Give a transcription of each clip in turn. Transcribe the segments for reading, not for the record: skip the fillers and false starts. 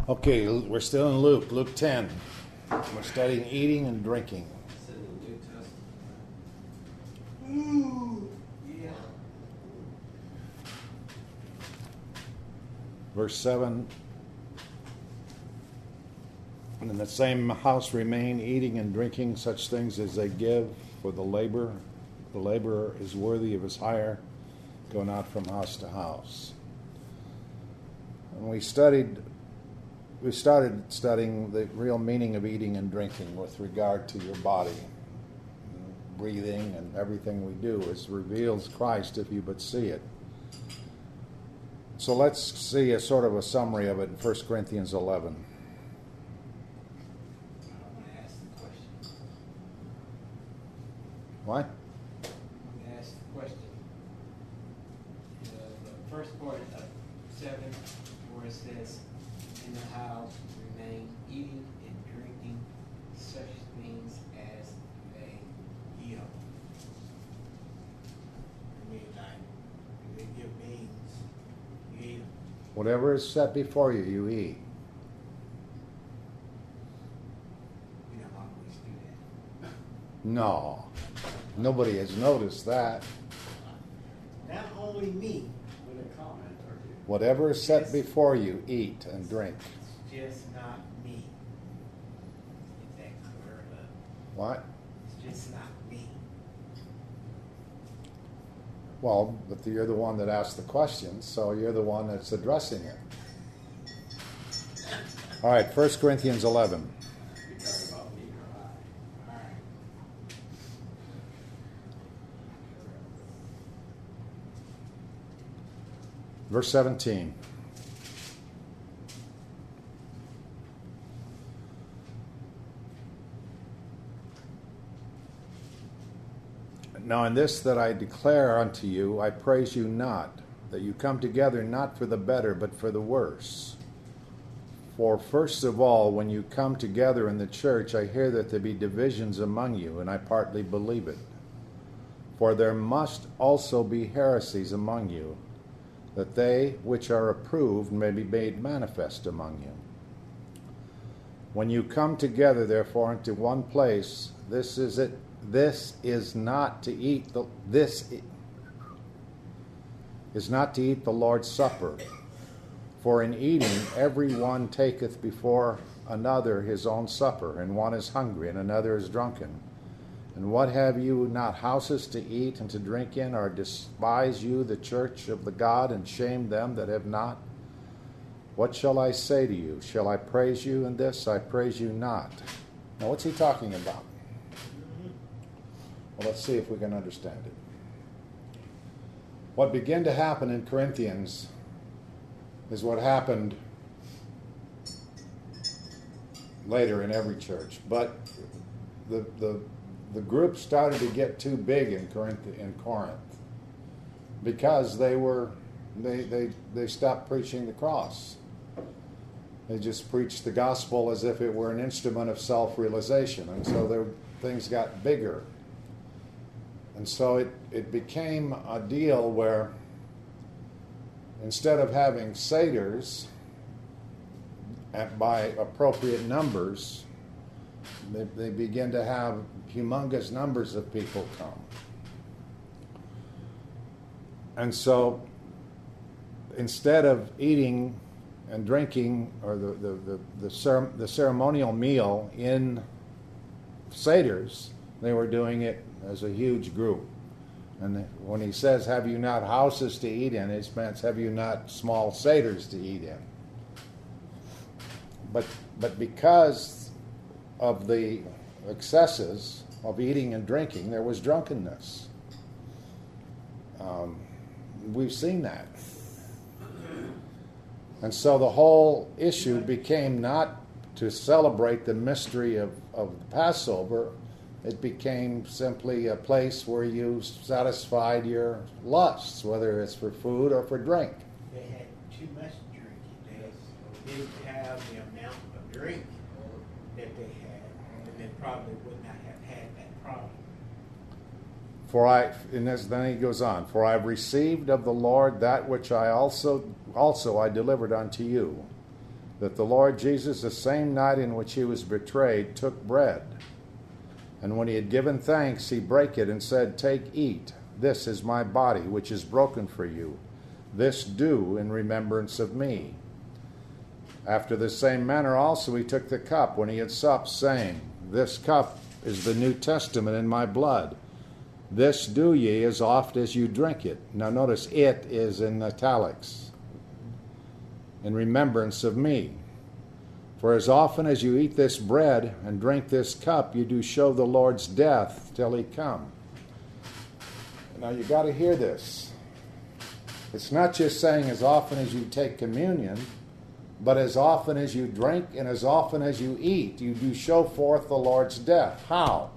Okay, we're still in Luke 10. We're studying eating and drinking. It's in the New Testament. Ooh, yeah. Verse 7. And in the same house remain, eating and drinking such things as they give for the labor. The laborer is worthy of his hire, go not from house to house. And we started studying the real meaning of eating and drinking with regard to your body. Breathing and everything we do reveals Christ if you but see it. So let's see a sort of a summary of it in 1 Corinthians 11. What? I'm going to ask the question. The first part of 7, where it says, in the house remain eating and drinking such things as they give. I mean, like, they give means, you eat them. Whatever is set before you, you eat. We don't always do that. No. Nobody has noticed that. Not only me, with a comment or two. Whatever is set before you, eat and drink. It's just not me. Get that cleared up. What? It's just not me. Well, but you're the one that asked the question, so you're the one that's addressing it. All right, 1 Corinthians 11. You're talking about me or I. All right. Verse 17. Now in this that I declare unto you, I praise you not, that you come together not for the better, but for the worse. For first of all, when you come together in the church, I hear that there be divisions among you, and I partly believe it. For there must also be heresies among you, that they which are approved may be made manifest among you. When you come together, therefore, into one place, this is not to eat the Lord's Supper. For in eating every one taketh before another his own supper, and one is hungry, and another is drunken. And what have you not houses to eat and to drink in, or despise you the church of the God, and shame them that have not? What shall I say to you? Shall I praise you in this? I praise you not. Now what's he talking about? Well, let's see if we can understand it. What began to happen in Corinthians is what happened later in every church. But the group started to get too big in Corinth because they stopped preaching the cross. They just preached the gospel as if it were an instrument of self-realization, and so things got bigger. And so it became a deal where instead of having seders by appropriate numbers, they begin to have humongous numbers of people come. And so instead of eating and drinking, or the ceremonial meal in seders, they were doing it as a huge group. And when he says, have you not houses to eat in, it means, have you not small seders to eat in? But because of the excesses of eating and drinking, there was drunkenness. We've seen that. And so the whole issue became not to celebrate the mystery of the Passover. It became simply a place where you satisfied your lusts, whether it's for food or for drink. They had too much drinking. They didn't have the amount of drink that they had, and they probably would not have had that problem. Then he goes on, for I have received of the Lord that which I also I delivered unto you, that the Lord Jesus, the same night in which he was betrayed, took bread. And when he had given thanks, he brake it and said, Take, eat. This is my body, which is broken for you. This do in remembrance of me. After the same manner also he took the cup when he had supped, saying, This cup is the New Testament in my blood. This do ye as oft as you drink it. Now notice it is in italics. In remembrance of me. For as often as you eat this bread and drink this cup, you do show the Lord's death till he come. Now you got to hear this. It's not just saying as often as you take communion, but as often as you drink and as often as you eat, you do show forth the Lord's death. How?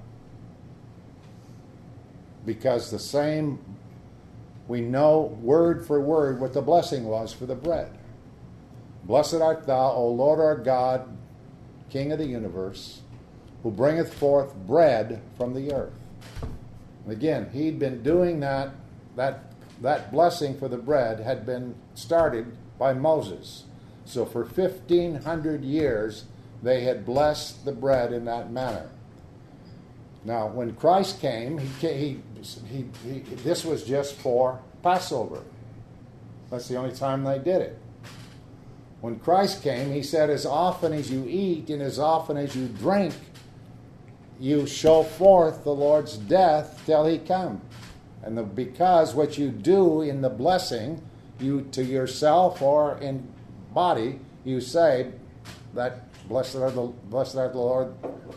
Because the same, we know word for word what the blessing was for the bread. Blessed art thou, O Lord our God, King of the universe, who bringeth forth bread from the earth. And again, he'd been doing that blessing for the bread had been started by Moses. So for 1,500 years, they had blessed the bread in that manner. Now, when Christ came, this was just for Passover. That's the only time they did it. When Christ came, he said, as often as you eat and as often as you drink, you show forth the Lord's death till he come. And because what you do in the blessing, you to yourself or in body, you say that blessed art the Lord,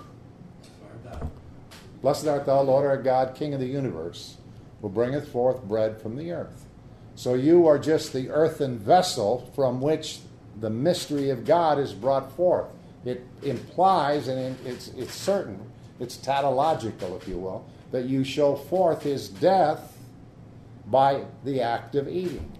blessed art thou, Lord our God, King of the universe, who bringeth forth bread from the earth. So you are just the earthen vessel from which the mystery of God is brought forth. It implies, and it's certain, it's tautological, if you will, that you show forth his death by the act of eating.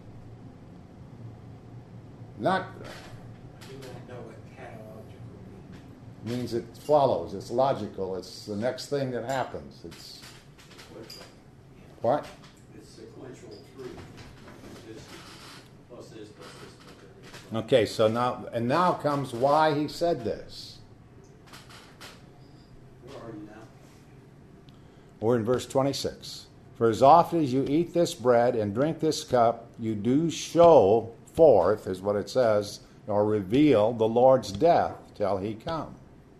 Not I do not know what tautological means it follows, it's logical, it's the next thing that happens. It's what? It's sequential truth. It's plus this, plus this, plus that. Okay, so now comes why he said this. Where are you now? We're in verse 26. For as often as you eat this bread and drink this cup, you do show forth, is what it says, or reveal the Lord's death till he come.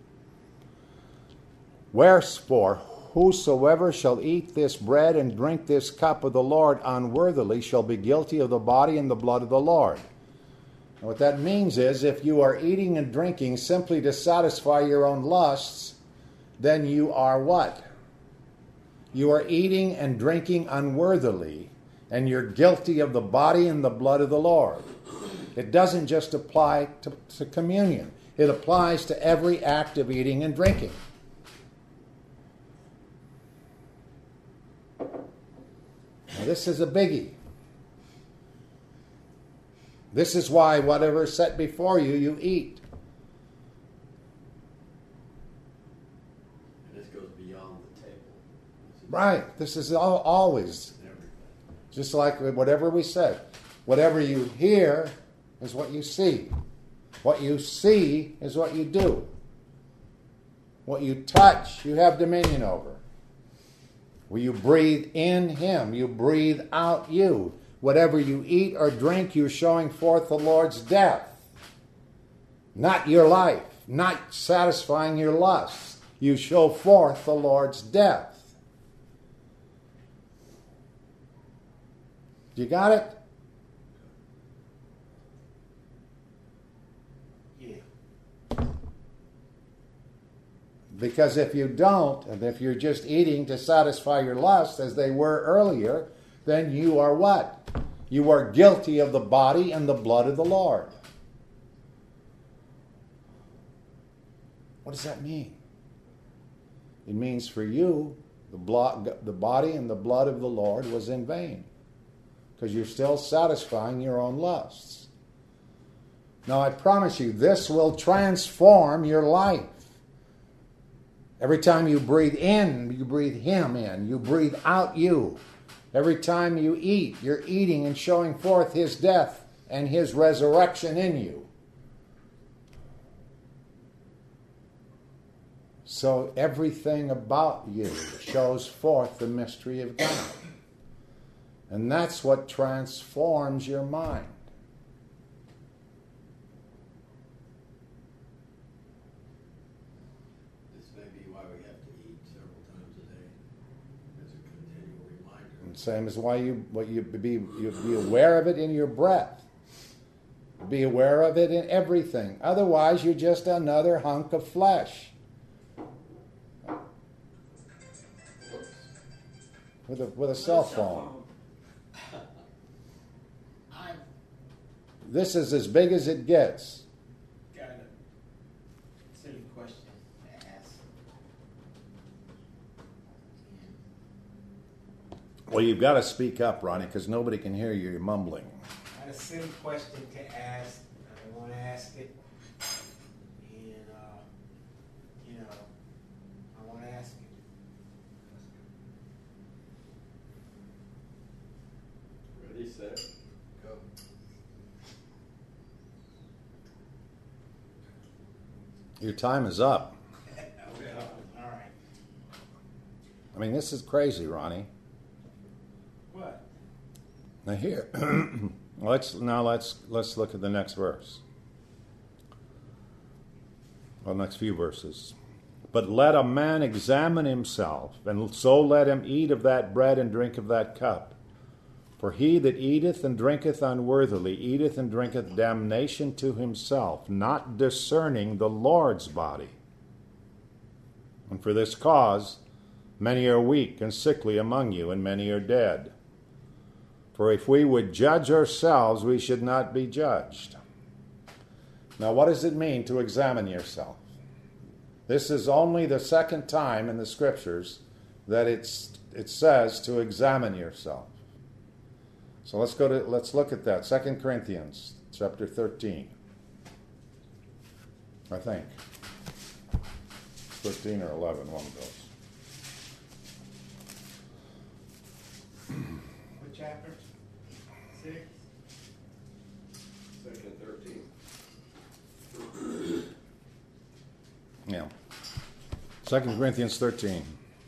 Wherefore, whosoever shall eat this bread and drink this cup of the Lord unworthily shall be guilty of the body and the blood of the Lord. And what that means is, if you are eating and drinking simply to satisfy your own lusts, then you are what? You are eating and drinking unworthily, and you're guilty of the body and the blood of the Lord. It doesn't just apply to communion. It applies to every act of eating and drinking. Now, this is a biggie. This is why whatever is set before you, you eat. And this goes beyond the table. Right. This is always. Just like whatever we said. Whatever you hear is what you see. What you see is what you do. What you touch, you have dominion over. When you breathe in him, you breathe out you. Whatever you eat or drink, you're showing forth the Lord's death. Not your life. Not satisfying your lusts. You show forth the Lord's death. You got it? Yeah. Because if you don't, and if you're just eating to satisfy your lust, as they were earlier, then you are what? You are guilty of the body and the blood of the Lord. What does that mean? It means for you, the body and the blood of the Lord was in vain. Because you're still satisfying your own lusts. Now I promise you, this will transform your life. Every time you breathe in, you breathe him in. You breathe out you. Every time you eat, you're eating and showing forth his death and his resurrection in you. So everything about you shows forth the mystery of God. And that's what transforms your mind. This may be why we have to eat several times a day, as a continual reminder. And same as why you be aware of it in your breath. Be aware of it in everything. Otherwise, you're just another hunk of flesh. With a cell phone. I've This is as big as it gets. got a silly question to ask. Well, you've got to speak up, Ronnie, because nobody can hear you. You're mumbling. I had a silly question to ask. I want to ask it, and I want to ask it. Ready, set, go. Your time is up. Okay. All right. I mean, this is crazy, Ronnie. What? Now here, let's look at the next verse. Well, next few verses. But let a man examine himself, and so let him eat of that bread and drink of that cup. For he that eateth and drinketh unworthily eateth and drinketh damnation to himself, not discerning the Lord's body. And for this cause many are weak and sickly among you, and many are dead. For if we would judge ourselves, we should not be judged. Now, what does it mean to examine yourself? This is only the second time in the Scriptures that it says to examine yourself. So let's look at that. 2 Corinthians chapter 13. I think. 13 or 11, one of those. What chapter? 6? Second, 13. Yeah. 2 Corinthians 13.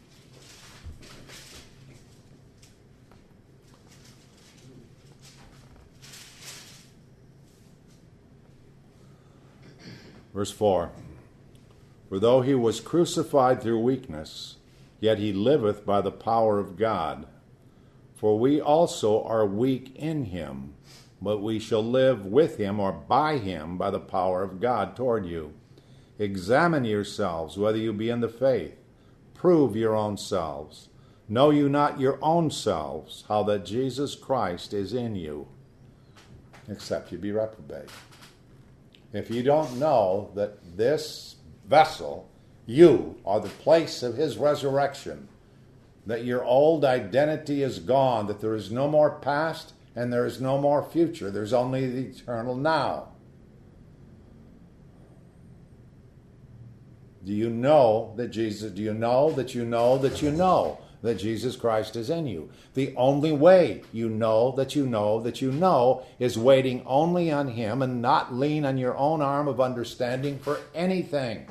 Verse 4. For though he was crucified through weakness, yet he liveth by the power of God. For we also are weak in him, but we shall live with him or by him by the power of God toward you. Examine yourselves whether you be in the faith. Prove your own selves. Know you not your own selves, how that Jesus Christ is in you, except you be reprobate. If you don't know that this vessel, you, are the place of his resurrection, that your old identity is gone, that there is no more past and there is no more future, there's only the eternal now. Do you know that Jesus Christ is in you? The only way you know that you know that you know is waiting only on him and not lean on your own arm of understanding for anything.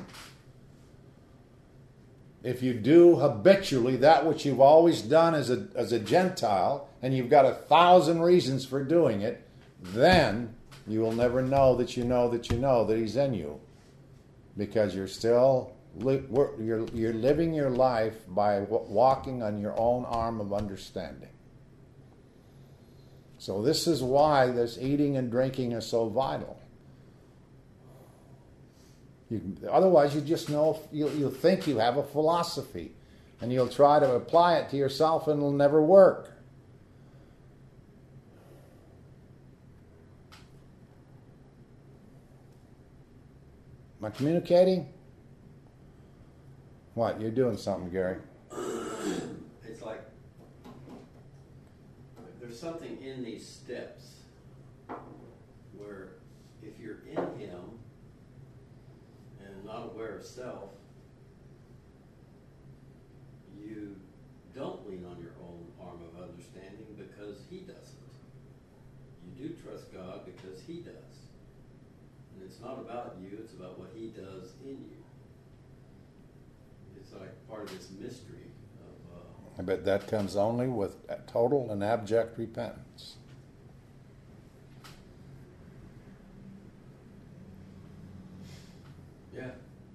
If you do habitually that which you've always done as a Gentile, and you've got 1,000 reasons for doing it, then you will never know that you know that you know that he's in you. Because you're still you're living your life by walking on your own arm of understanding. So this is why this eating and drinking is so vital. Otherwise, you just know you'll think you have a philosophy, and you'll try to apply it to yourself, and it'll never work. Am I communicating? What? You're doing something, Gary. It's like there's something in these steps where if you're in him and not aware of self, you don't lean on your own arm of understanding because he doesn't. You do trust God because he does. And it's not about you, it's about what he does in you. It's like part of this mystery of. But that comes only with total and abject repentance. Yeah,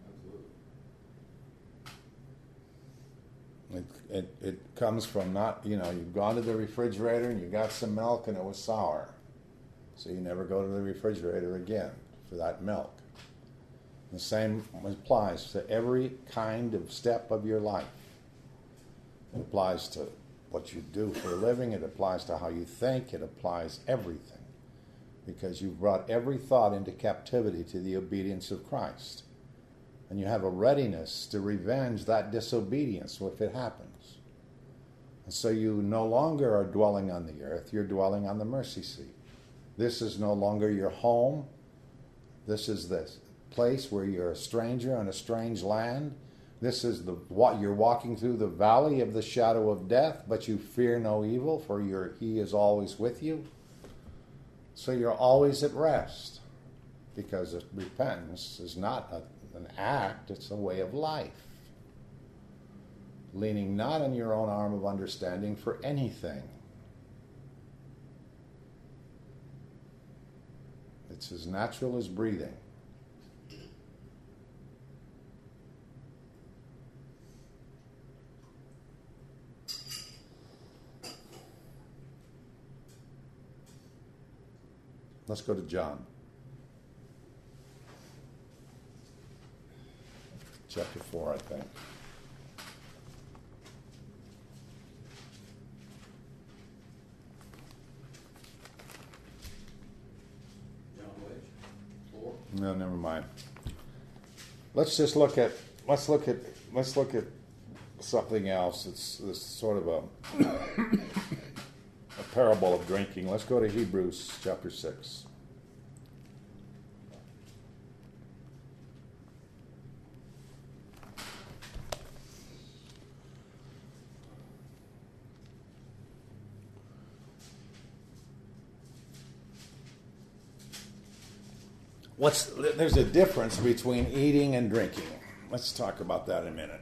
absolutely. It comes from not, you've gone to the refrigerator and you got some milk and it was sour. So you never go to the refrigerator again for that milk. The same applies to every kind of step of your life. It applies to what you do for a living. It applies to how you think. It applies everything. Because you've brought every thought into captivity to the obedience of Christ. And you have a readiness to revenge that disobedience if it happens. And so you no longer are dwelling on the earth. You're dwelling on the mercy seat. This is no longer your home. This is this place where you're a stranger in a strange land. This is you're walking through the valley of the shadow of death, but you fear no evil, for He is always with you. So you're always at rest, because repentance is not an act, it's a way of life. Leaning not on your own arm of understanding for anything. It's as natural as breathing. Let's go to John. Chapter 4, I think. John which? 4? No, never mind. Let's look at something else. It's sort of a parable of drinking. Let's go to Hebrews chapter 6. There's a difference between eating and drinking. Let's talk about that in a minute.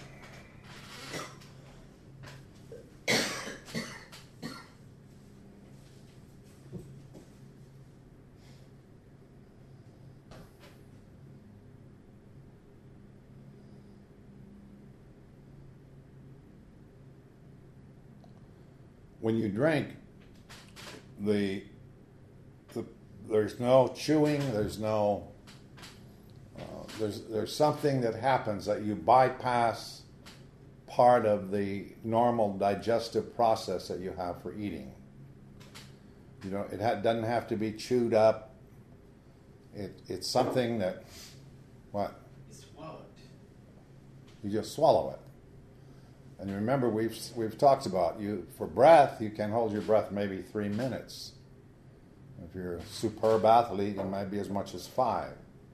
When you drink, there's no chewing, there's something that happens that you bypass part of the normal digestive process that you have for eating. It doesn't have to be chewed up. It's something that, what? It's swallowed. You just swallow it. And remember, we've talked about for breath, you can hold your breath maybe 3 minutes. If you're a superb athlete, it might be as much as 5.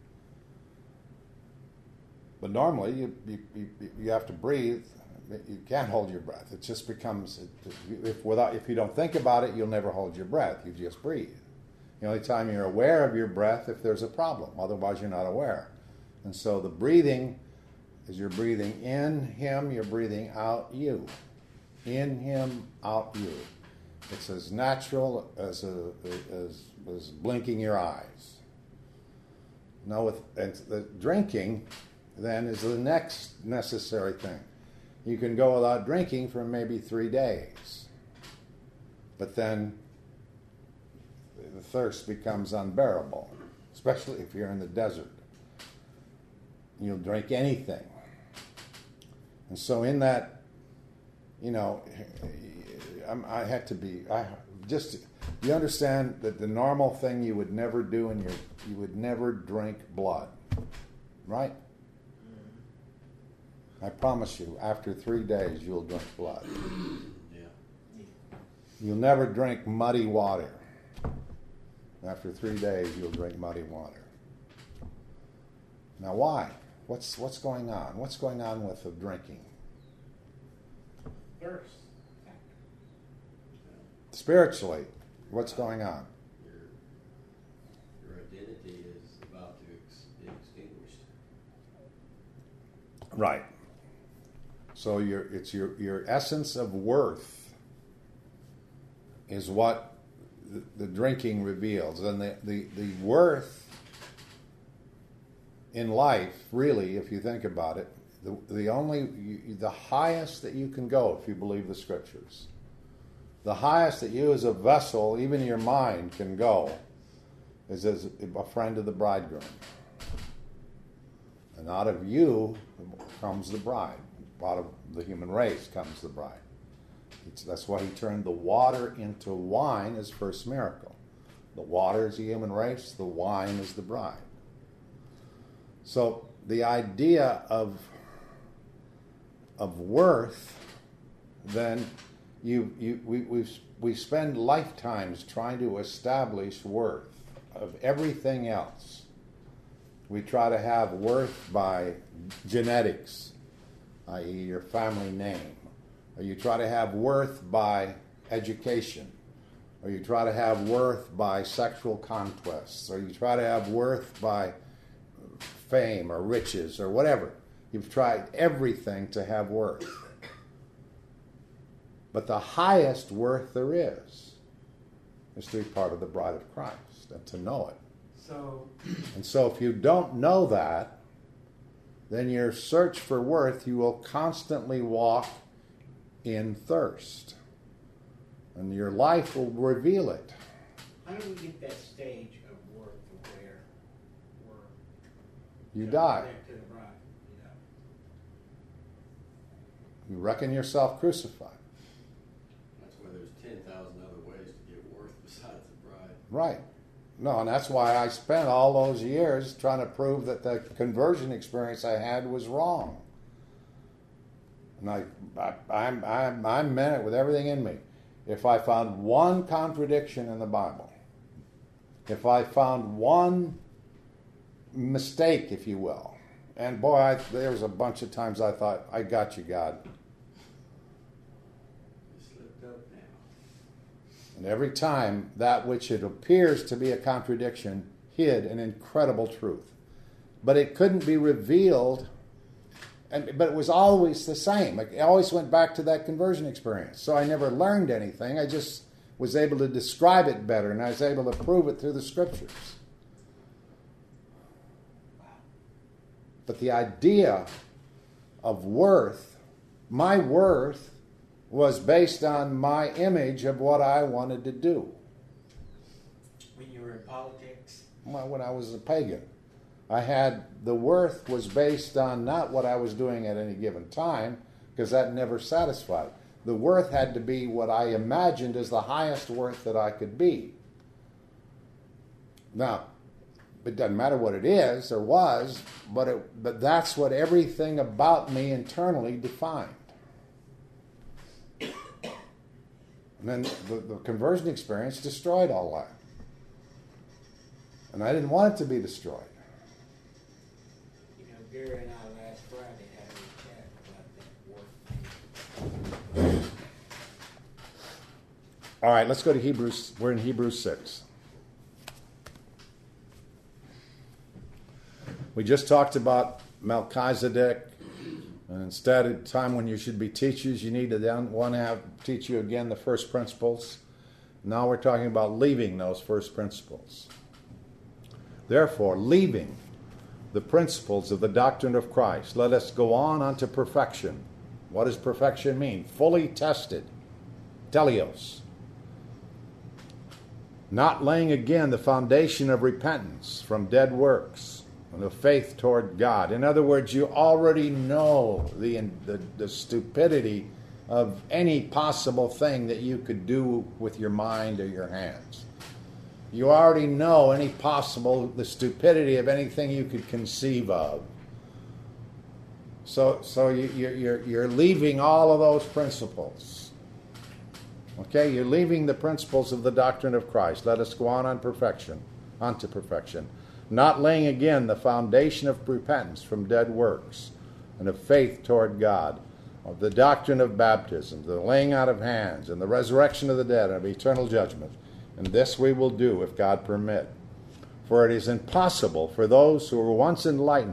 But normally, you have to breathe. You can't hold your breath. It just becomes, if you don't think about it, you'll never hold your breath. You just breathe. The only time you're aware of your breath if there's a problem. Otherwise, you're not aware. And so the breathing, as you're breathing in Him, you're breathing out you. In Him, out you. It's as natural as blinking your eyes. Now, and the drinking, then, is the next necessary thing. You can go without drinking for maybe 3 days. But then the thirst becomes unbearable, especially if you're in the desert. You'll drink anything. And so in that, I had to be, you understand that the normal thing you would never do you would never drink blood, right? I promise you, after 3 days, you'll drink blood. Yeah. You'll never drink muddy water. After 3 days, you'll drink muddy water. Now, why? What's going on? What's going on with the drinking? Thirst. Spiritually, what's going on? Your identity is about to be extinguished. Right. So your essence of worth is what the drinking reveals. And the worth in life, really, if you think about it, the highest that you can go, if you believe the scriptures, the highest that you as a vessel, even your mind, can go is as a friend of the bridegroom. And out of you comes the bride. Out of the human race comes the bride. That's why he turned the water into wine, his first miracle. The water is the human race, the wine is the bride. So the idea of worth, then we spend lifetimes trying to establish worth of everything else. We try to have worth by genetics, i.e. your family name, or you try to have worth by education, or you try to have worth by sexual conquests, or you try to have worth by fame or riches or whatever. You've tried everything to have worth. But the highest worth there is to be part of the bride of Christ and to know it. So if you don't know that, then your search for worth, you will constantly walk in thirst. And your life will reveal it. How do we get that stage of worth to where you die? Back to the bride, You reckon yourself crucified. That's why there's 10,000 other ways to get worth besides the bride. Right. No, and that's why I spent all those years trying to prove that the conversion experience I had was wrong. And I meant it with everything in me. If I found one contradiction in the Bible, if I found one mistake, if you will, and boy, there was a bunch of times I thought, I got you, God. You slipped up now. And every time, that which it appears to be a contradiction hid an incredible truth. But it couldn't be revealed, but it was always the same. It always went back to that conversion experience. So I never learned anything. I just was able to describe it better, and I was able to prove it through the scriptures. But the idea of worth, my worth, was based on my image of what I wanted to do. When you were in politics? Well, when I was a pagan. The worth was based on not what I was doing at any given time, because that never satisfied. The worth had to be what I imagined as the highest worth that I could be. Now, it doesn't matter what it is or was, but that's what everything about me internally defined. And then the conversion experience destroyed all that. And I didn't want it to be destroyed. You know, Gary and I last Friday had a chat about that worth. All right, let's go to Hebrews. We're in Hebrews 6. We just talked about Melchizedek, and instead of time when you should be teachers, you need to then teach you again the first principles. Now we're talking about leaving those first principles. Therefore, leaving the principles of the doctrine of Christ, let us go on unto perfection. What does perfection mean? Fully tested. Teleos. Not laying again the foundation of repentance from dead works and of faith toward God. In other words, you already know the stupidity of any possible thing that you could do with your mind or your hands. You already know the stupidity of anything you could conceive of. So you're leaving all of those principles. Okay, you're leaving the principles of the doctrine of Christ. Let us go on unto perfection. Not laying again the foundation of repentance from dead works and of faith toward God, of the doctrine of baptism, the laying out of hands, and the resurrection of the dead, and of eternal judgment. And this we will do if God permit. For it is impossible for those who were once enlightened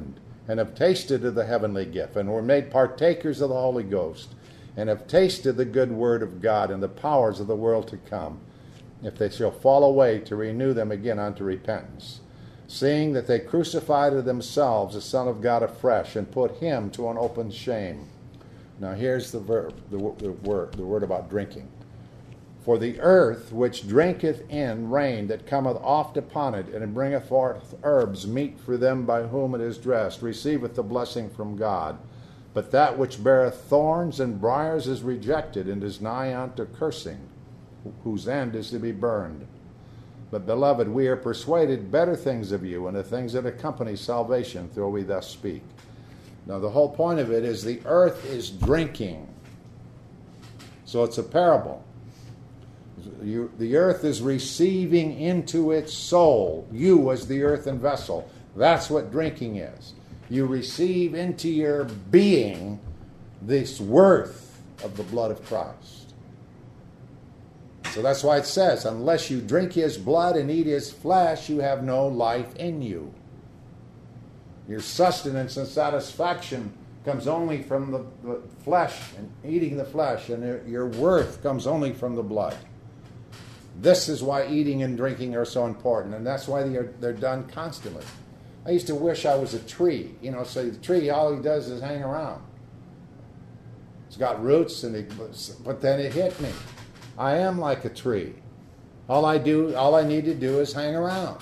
and have tasted of the heavenly gift, and were made partakers of the Holy Ghost, and have tasted the good word of God and the powers of the world to come, if they shall fall away, to renew them again unto repentance, seeing that they crucify to themselves the Son of God afresh, and put him to an open shame. Now here's the verb, the word about drinking. For the earth which drinketh in rain that cometh oft upon it, and bringeth forth herbs meet for them by whom it is dressed, receiveth the blessing from God. But that which beareth thorns and briars is rejected, and is nigh unto cursing, whose end is to be burned. But, beloved, we are persuaded better things of you, and the things that accompany salvation, though we thus speak. Now, the whole point of it is the earth is drinking. So it's a parable. The earth is receiving into its soul, you as the earthen vessel. That's what drinking is. You receive into your being this worth of the blood of Christ. So that's why it says, unless you drink his blood and eat his flesh, you have no life in you. Your sustenance and satisfaction comes only from the flesh and eating the flesh, and your worth comes only from the blood. This is why eating and drinking are so important, and that's why they're done constantly. I used to wish I was a tree. So the tree, all he does is hang around. It's got roots, but then it hit me. I am like a tree. All I need to do is hang around.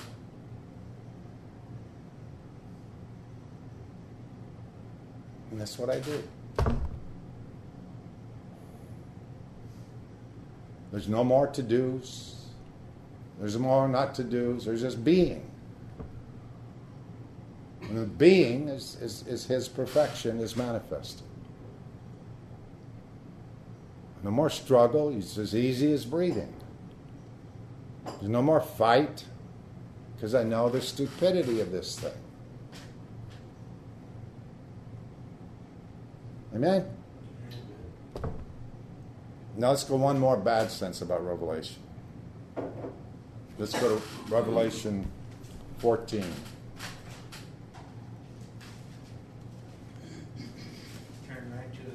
And that's what I do. There's no more to-dos. There's more not to-dos. There's just being. And the being is his perfection is manifested. No more struggle. It's as easy as breathing. There's no more fight, because I know the stupidity of this thing. Amen? Now let's go one more bad sense about Revelation. Let's go to Revelation 14. Turn right to it.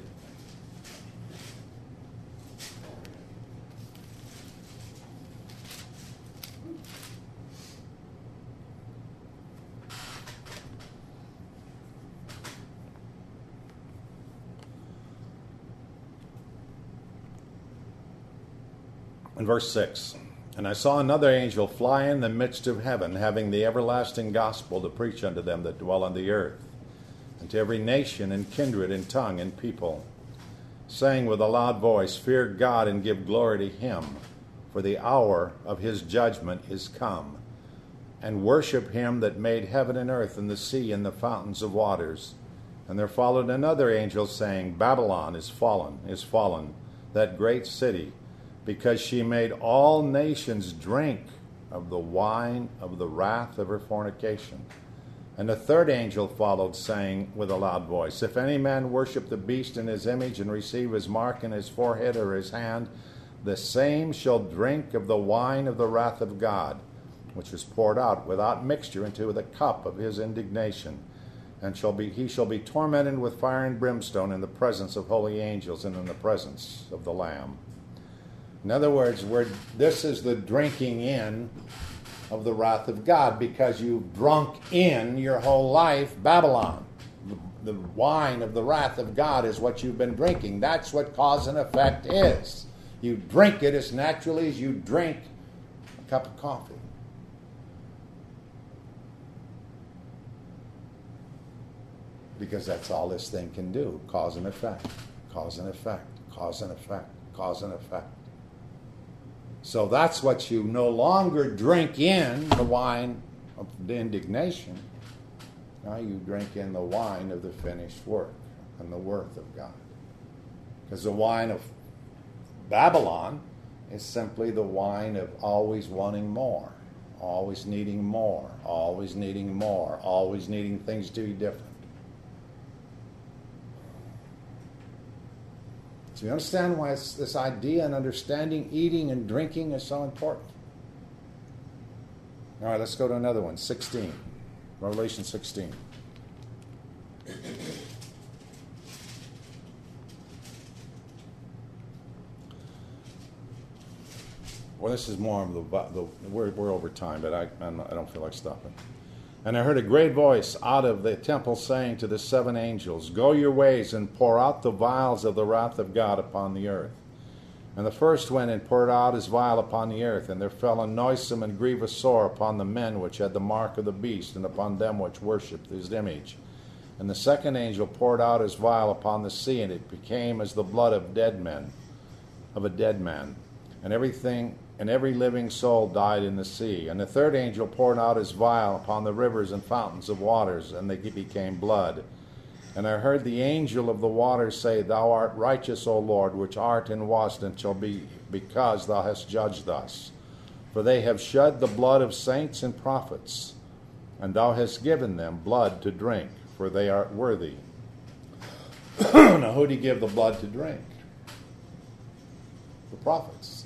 In verse 6, and I saw another angel fly in the midst of heaven, having the everlasting gospel to preach unto them that dwell on the earth, and to every nation and kindred and tongue and people, saying with a loud voice, Fear God and give glory to him, for the hour of his judgment is come. And worship him that made heaven and earth and the sea and the fountains of waters. And there followed another angel, saying, Babylon is fallen, that great city, because she made all nations drink of the wine of the wrath of her fornication. And a third angel followed, saying with a loud voice, If any man worship the beast in his image, and receive his mark in his forehead or his hand, the same shall drink of the wine of the wrath of God, which is poured out without mixture into the cup of his indignation. And he shall be tormented with fire and brimstone in the presence of holy angels and in the presence of the Lamb. In other words, this is the drinking in of the wrath of God, because you've drunk in your whole life Babylon. The wine of the wrath of God is what you've been drinking. That's what cause and effect is. You drink it as naturally as you drink a cup of coffee. Because that's all this thing can do. Cause and effect. Cause and effect. Cause and effect. Cause and effect. So that's what you no longer drink in, the wine of the indignation. Now you drink in the wine of the finished work and the worth of God. Because the wine of Babylon is simply the wine of always wanting more, always needing more, always needing more, always needing things to be different. So you understand why this idea and understanding eating and drinking is so important? All right, let's go to another one, 16. Revelation 16. Well, this is more of we're over time, but I don't feel like stopping. And I heard a great voice out of the temple saying to the 7 angels, "Go your ways and pour out the vials of the wrath of God upon the earth." And the first went and poured out his vial upon the earth, and there fell a noisome and grievous sore upon the men which had the mark of the beast, and upon them which worshipped his image. And the second angel poured out his vial upon the sea, and it became as the blood of a dead man, and every living soul died in the sea. And the third angel poured out his vial upon the rivers and fountains of waters, and they became blood. And I heard the angel of the waters say, "Thou art righteous, O Lord, which art and wast and shall be, because thou hast judged us. For they have shed the blood of saints and prophets, and thou hast given them blood to drink, for they are worthy." Now, who did he give the blood to drink? The prophets.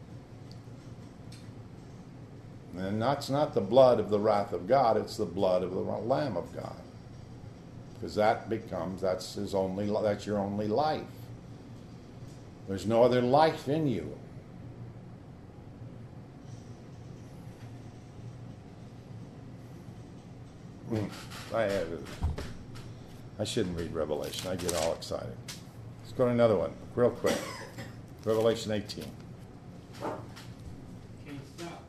And that's not the blood of the wrath of God, it's the blood of the Lamb of God. Because that's your only life. There's no other life in you. I shouldn't read Revelation. I get all excited. Let's go to another one, real quick. Revelation 18. Can't stop.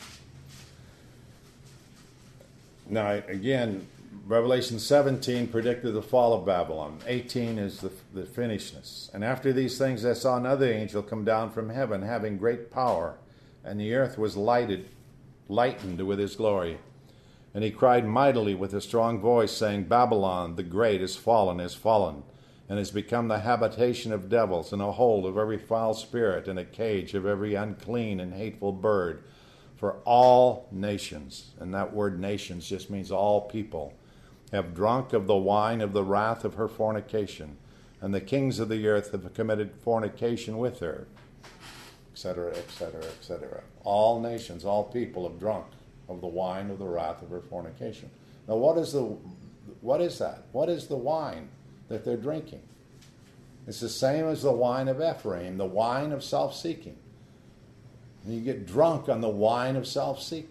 Now, again, Revelation 17 predicted the fall of Babylon. 18 is the finishedness. And after these things I saw another angel come down from heaven, having great power, and the earth was lightened with his glory. And he cried mightily with a strong voice, saying, "Babylon the great is fallen, and has become the habitation of devils, and a hold of every foul spirit, and a cage of every unclean and hateful bird. For all nations," and that word nations just means all people, "have drunk of the wine of the wrath of her fornication, and the kings of the earth have committed fornication with her," etc., etc., etc. All nations, all people have drunk of the wine of the wrath of her fornication. Now, what is that? What is the wine that they're drinking? It's the same as the wine of Ephraim, the wine of self-seeking. And you get drunk on the wine of self-seeking.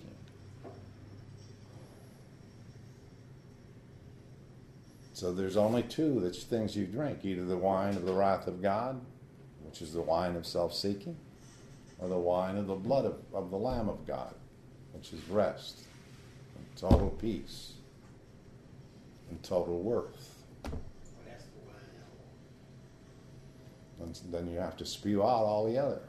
So there's only two things you drink, either the wine of the wrath of God, which is the wine of self-seeking, or the wine of the blood of the Lamb of God, which is rest, and total peace, and total worth. Well, that's the wine. And then you have to spew out all the other.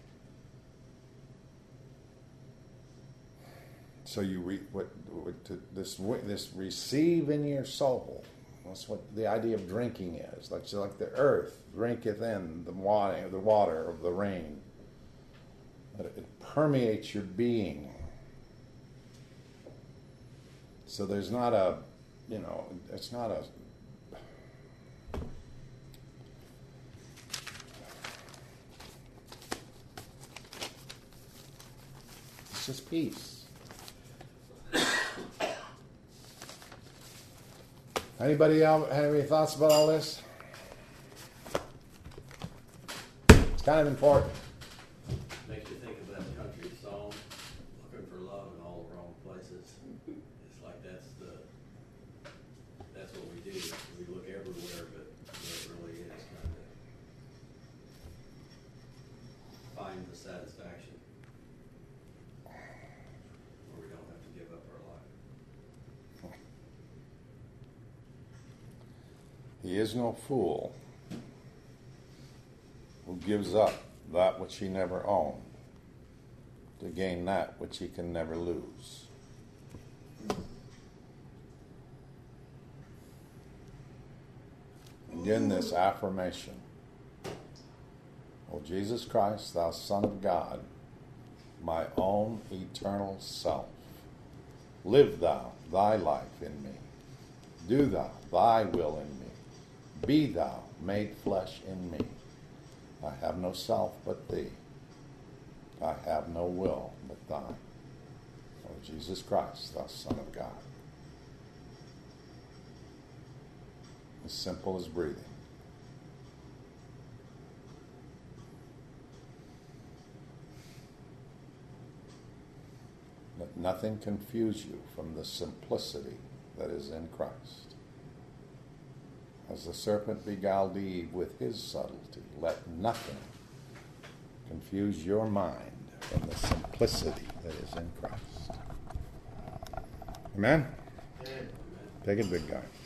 So you this receive in your soul. That's what the idea of drinking is. Like the earth drinketh in the water of the rain. That it permeates your being. So there's not it's not a it's just peace. Anybody else have any thoughts about all this? It's kind of important. Makes you think of that country song, "Looking for love in all the wrong places." It's like that's what we do. We look everywhere, but it really is trying to find the satisfaction where we don't have to give up our life. He is no fool who gives up that which he never owned to gain that which he can never lose. Again, this affirmation: "O Jesus Christ, thou Son of God, my own eternal self, live thou thy life in me. Do thou thy will in me. Be thou made flesh in me. I have no self but thee. I have no will but thine. O Jesus Christ, thou Son of God." as simple as breathing. Let nothing confuse you from the simplicity that is in Christ. As the serpent beguiled Eve with his subtlety, let nothing confuse your mind from the simplicity that is in Christ. Amen? Amen. Take it, big guy.